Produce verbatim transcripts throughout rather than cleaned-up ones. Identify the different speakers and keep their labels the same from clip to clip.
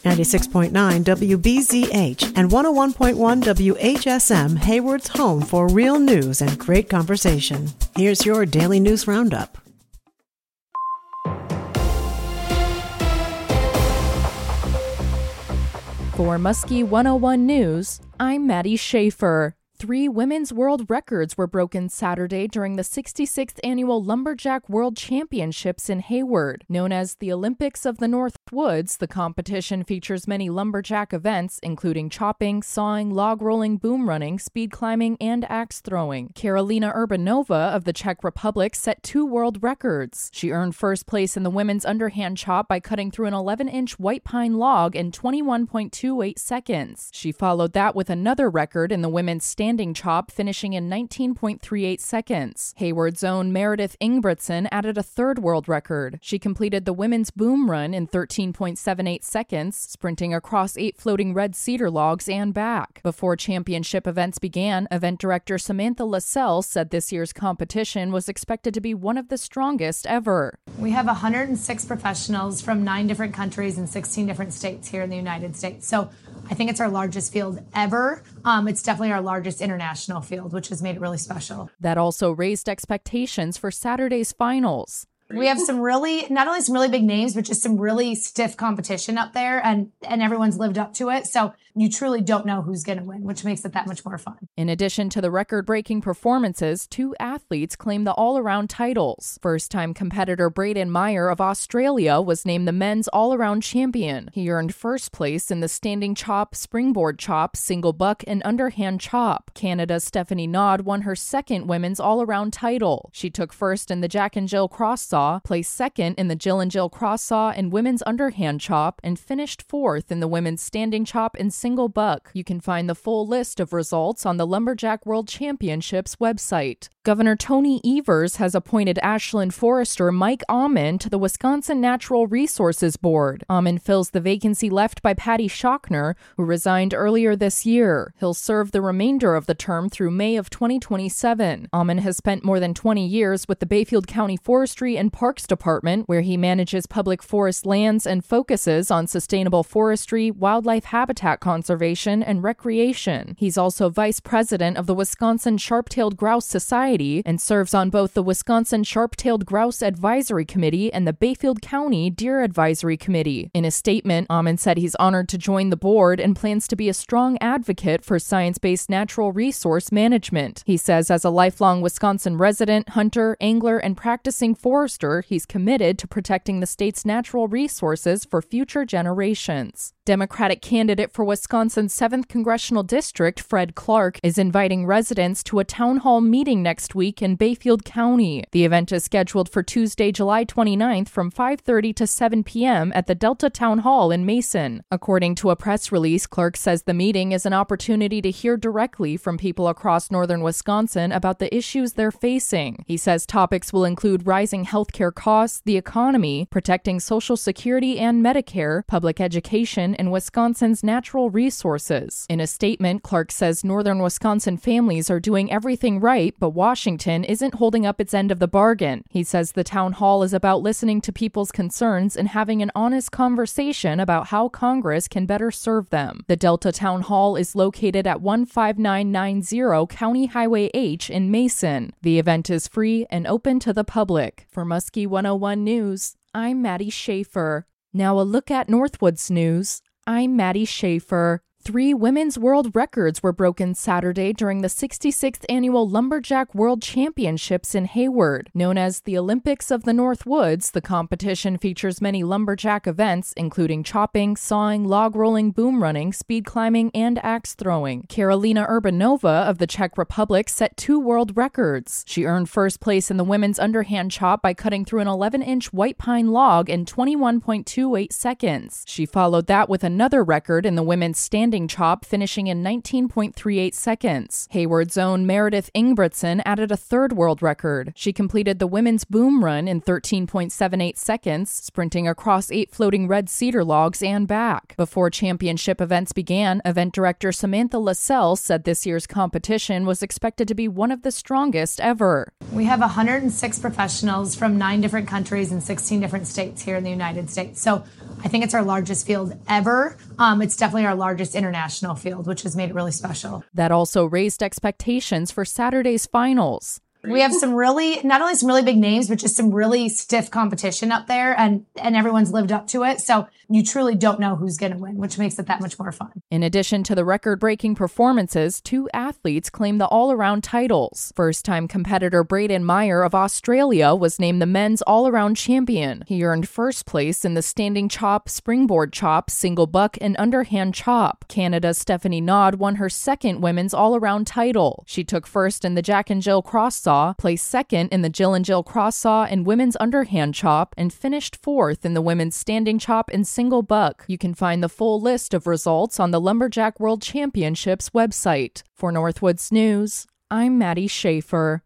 Speaker 1: ninety-six point nine W B Z H and one oh one point one W H S M, Hayward's home for real news and great conversation. Here's your daily news roundup.
Speaker 2: For Muskie one oh one News, I'm Maddie Schaefer. Three women's world records were broken Saturday during the sixty-sixth Annual Lumberjack World Championships in Hayward. Known as the Olympics of the North Woods, the competition features many lumberjack events, including chopping, sawing, log rolling, boom running, speed climbing, and axe throwing. Karolina Urbanova of the Czech Republic set two world records. She earned first place in the women's underhand chop by cutting through an eleven-inch white pine log in twenty-one point two eight seconds. She followed that with another record in the women's standing chop, finishing in nineteen point three eight seconds. Hayward's own Meredith Ingebrigtsen added a third world record. She completed the women's boom run in thirteen point seven eight seconds, sprinting across eight floating red cedar logs and back. Before championship events began, event director Samantha Lascelles said this year's competition was expected to be one of the strongest ever.
Speaker 3: We have one hundred six professionals from nine different countries and sixteen different states here in the United States. So I think it's our largest field ever. Um, it's definitely our largest international field, which has made it really special.
Speaker 2: That also raised expectations for Saturday's finals.
Speaker 3: We have some really, not only some really big names, but just some really stiff competition up there, and, and everyone's lived up to it. So you truly don't know who's going to win, which makes it that much more fun.
Speaker 2: In addition to the record-breaking performances, two athletes claimed the all-around titles. First-time competitor Braden Meyer of Australia was named the men's all-around champion. He earned first place in the standing chop, springboard chop, single buck, and underhand chop. Canada's Stephanie Nod won her second women's all-around title. She took first in the Jack and Jill cross saw, placed second in the Jill and Jill cross saw and women's underhand chop, and finished fourth in the women's standing chop and single buck. You can find the full list of results on the Lumberjack World Championships website. Governor Tony Evers has appointed Ashland Forester Mike Amon to the Wisconsin Natural Resources Board. Amon fills the vacancy left by Patty Schochner, who resigned earlier this year. He'll serve the remainder of the term through May of twenty twenty-seven. Amon has spent more than twenty years with the Bayfield County Forestry and Parks Department, where he manages public forest lands and focuses on sustainable forestry, wildlife habitat conservation, and recreation. He's also vice president of the Wisconsin Sharp-tailed Grouse Society and serves on both the Wisconsin Sharp-tailed Grouse Advisory Committee and the Bayfield County Deer Advisory Committee. In a statement, Amon said he's honored to join the board and plans to be a strong advocate for science-based natural resource management. He says as a lifelong Wisconsin resident, hunter, angler, and practicing forester, he's committed to protecting the state's natural resources for future generations. Democratic candidate for Wisconsin's seventh Congressional District, Fred Clark, is inviting residents to a town hall meeting next week in Bayfield County. The event is scheduled for Tuesday, July twenty-ninth from five thirty to seven p.m. at the Delta Town Hall in Mason. According to a press release, Clark says the meeting is an opportunity to hear directly from people across northern Wisconsin about the issues they're facing. He says topics will include rising healthcare costs, the economy, protecting Social Security and Medicare, public education, and Wisconsin's natural resources. In a statement, Clark says northern Wisconsin families are doing everything right, but Washington isn't holding up its end of the bargain. He says the town hall is about listening to people's concerns and having an honest conversation about how Congress can better serve them. The Delta Town Hall is located at one five nine nine zero County Highway H in Mason. The event is free and open to the public. For Muskie one oh one News, I'm Maddie Schaefer. Now a look at Northwoods News. I'm Maddie Schaefer. Three women's world records were broken Saturday during the sixty-sixth Annual Lumberjack World Championships in Hayward. Known as the Olympics of the North Woods, the competition features many lumberjack events, including chopping, sawing, log rolling, boom running, speed climbing, and axe throwing. Karolina Urbanova of the Czech Republic set two world records. She earned first place in the women's underhand chop by cutting through an eleven-inch white pine log in twenty-one point two eight seconds. She followed that with another record in the women's standing chop, finishing in nineteen point three eight seconds. Hayward's own Meredith Ingebrigtsen added a third world record. She completed the women's boom run in thirteen point seven eight seconds, sprinting across eight floating red cedar logs and back. Before championship events began, event director Samantha Lascelles said this year's competition was expected to be one of the strongest ever.
Speaker 3: We have one hundred six professionals from nine different countries and sixteen different states here in the United States. So I think it's our largest field ever. Um, it's definitely our largest international field, which has made it really special.
Speaker 2: That also raised expectations for Saturday's finals.
Speaker 3: We have some really, not only some really big names, but just some really stiff competition up there, and, and everyone's lived up to it. So you truly don't know who's going to win, which makes it that much more fun.
Speaker 2: In addition to the record-breaking performances, two athletes claimed the all-around titles. First-time competitor Braden Meyer of Australia was named the men's all-around champion. He earned first place in the standing chop, springboard chop, single buck, and underhand chop. Canada's Stephanie Nod won her second women's all-around title. She took first in the Jack and Jill cross saw, placed second in the Jill and Jill cross saw and women's underhand chop, and finished fourth in the women's standing chop and single buck. You can find the full list of results on the Lumberjack World Championships website. For Northwoods News, I'm Maddie Schaefer.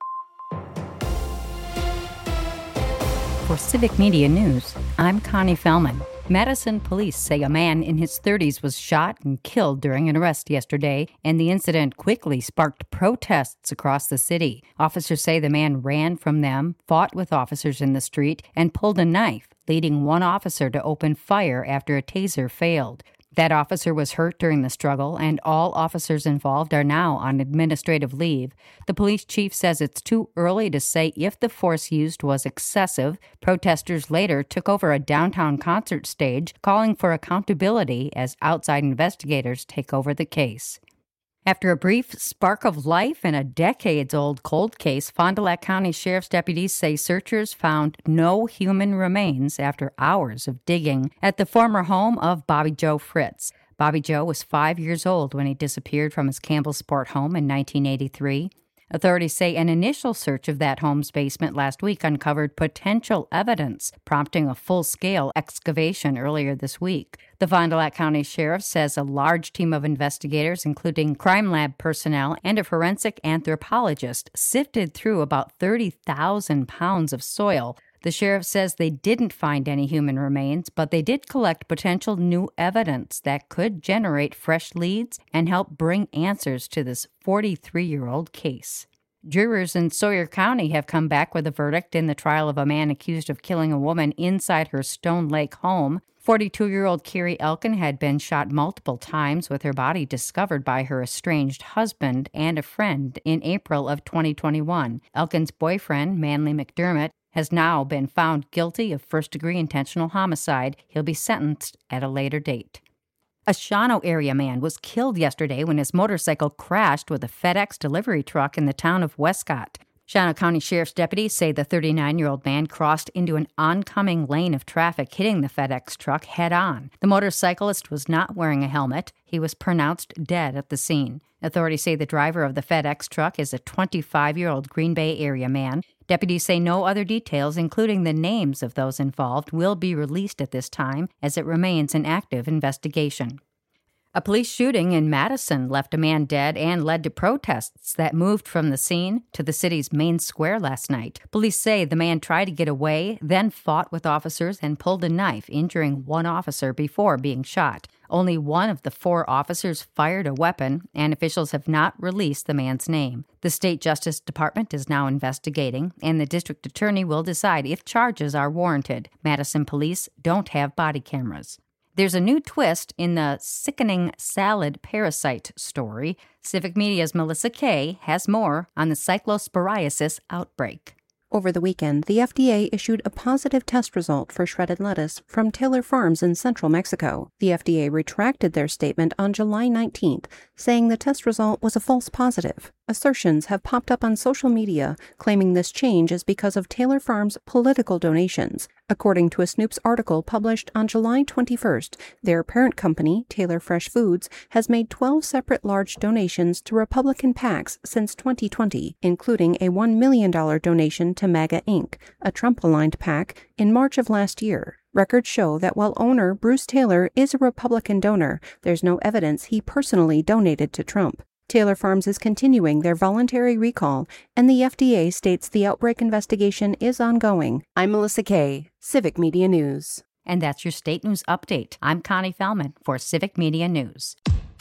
Speaker 4: For Civic Media News, I'm Connie Fellman. Madison police say a man in his thirties was shot and killed during an arrest yesterday, and the incident quickly sparked protests across the city. Officers say the man ran from them, fought with officers in the street, and pulled a knife, leading one officer to open fire after a taser failed. That officer was hurt during the struggle, and all officers involved are now on administrative leave. The police chief says it's too early to say if the force used was excessive. Protesters later took over a downtown concert stage, calling for accountability as outside investigators take over the case. After a brief spark of life in a decades-old cold case, Fond du Lac County Sheriff's deputies say searchers found no human remains after hours of digging at the former home of Bobby Joe Fritz. Bobby Joe was five years old when he disappeared from his Campbellsport home in nineteen eighty-three. Authorities say an initial search of that home's basement last week uncovered potential evidence, prompting a full-scale excavation earlier this week. The Fond du Lac County Sheriff says a large team of investigators, including crime lab personnel and a forensic anthropologist, sifted through about thirty thousand pounds of soil. The sheriff says they didn't find any human remains, but they did collect potential new evidence that could generate fresh leads and help bring answers to this forty-three-year-old case. Jurors in Sawyer County have come back with a verdict in the trial of a man accused of killing a woman inside her Stone Lake home. forty-two-year-old Carrie Elkin had been shot multiple times, with her body discovered by her estranged husband and a friend in April of twenty twenty-one. Elkin's boyfriend, Manly McDermott, has now been found guilty of first-degree intentional homicide. He'll be sentenced at a later date. A Shawano area man was killed yesterday when his motorcycle crashed with a FedEx delivery truck in the town of Westcott. Shawano County Sheriff's deputies say the thirty-nine-year-old man crossed into an oncoming lane of traffic, hitting the FedEx truck head-on. The motorcyclist was not wearing a helmet. He was pronounced dead at the scene. Authorities say the driver of the FedEx truck is a twenty-five-year-old Green Bay area man. Deputies say no other details, including the names of those involved, will be released at this time, as it remains an active investigation. A police shooting in Madison left a man dead and led to protests that moved from the scene to the city's main square last night. Police say the man tried to get away, then fought with officers and pulled a knife, injuring one officer before being shot. Only one of the four officers fired a weapon, and officials have not released the man's name. The State Justice Department is now investigating, and the district attorney will decide if charges are warranted. Madison police don't have body cameras. There's a new twist in the sickening salad parasite story. Civic Media's Melissa Kay has more on the cyclosporiasis outbreak.
Speaker 5: Over the weekend, the F D A issued a positive test result for shredded lettuce from Taylor Farms in central Mexico. The F D A retracted their statement on July nineteenth, saying the test result was a false positive. Assertions have popped up on social media claiming this change is because of Taylor Farms' political donations. According to a Snoops article published on July twenty-first, their parent company, Taylor Fresh Foods, has made twelve separate large donations to Republican PACs since twenty twenty, including a one million dollars donation to MAGA Incorporated, a Trump-aligned PAC, in March of last year. Records show that while owner Bruce Taylor is a Republican donor, there's no evidence he personally donated to Trump. Taylor Farms is continuing their voluntary recall, and the F D A states the outbreak investigation is ongoing. I'm Melissa Kay, Civic Media News.
Speaker 4: And that's your state news update. I'm Connie Fellman for Civic Media News.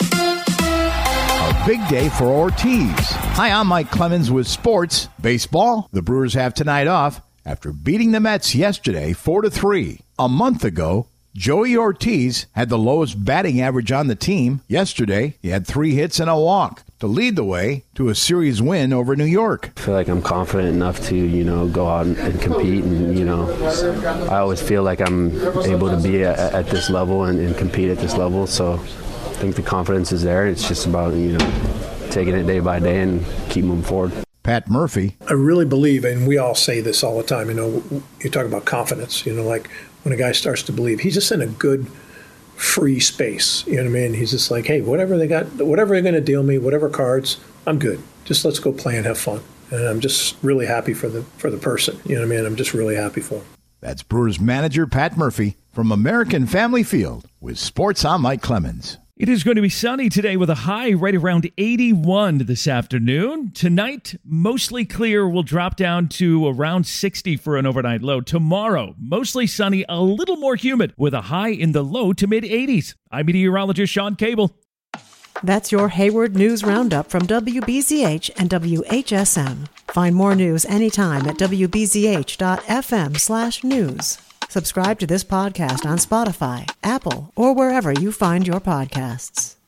Speaker 6: A big day for Ortiz. Hi, I'm Mike Clemens with sports. Baseball, the Brewers have tonight off after beating the Mets yesterday four to three. A month ago, Joey Ortiz had the lowest batting average on the team yesterday. He had three hits and a walk to lead the way to a series win over New York.
Speaker 7: I feel like I'm confident enough to, you know, go out and compete. And, you know, I always feel like I'm able to be at, at this level and, and compete at this level. So I think the confidence is there. It's just about, you know, taking it day by day and keep moving forward.
Speaker 6: Pat Murphy.
Speaker 8: I really believe, and we all say this all the time, you know, you talk about confidence, you know, like when a guy starts to believe, he's just in a good, free space. You know what I mean? He's just like, hey, whatever they got, whatever they're going to deal me, whatever cards, I'm good. Just let's go play and have fun. And I'm just really happy for the for the person. You know what I mean? I'm just really happy for him.
Speaker 6: That's Brewers manager Pat Murphy from American Family Field with Sports. I'm Mike Clemens.
Speaker 9: It is going to be sunny today with a high right around eighty-one this afternoon. Tonight, mostly clear, will drop down to around sixty for an overnight low. Tomorrow, mostly sunny, a little more humid with a high in the low to mid eighties. I'm meteorologist Sean Cable.
Speaker 1: That's your Hayward News Roundup from W B Z H and W H S M. Find more news anytime at W B Z H dot F M slash news. Subscribe to this podcast on Spotify, Apple, or wherever you find your podcasts.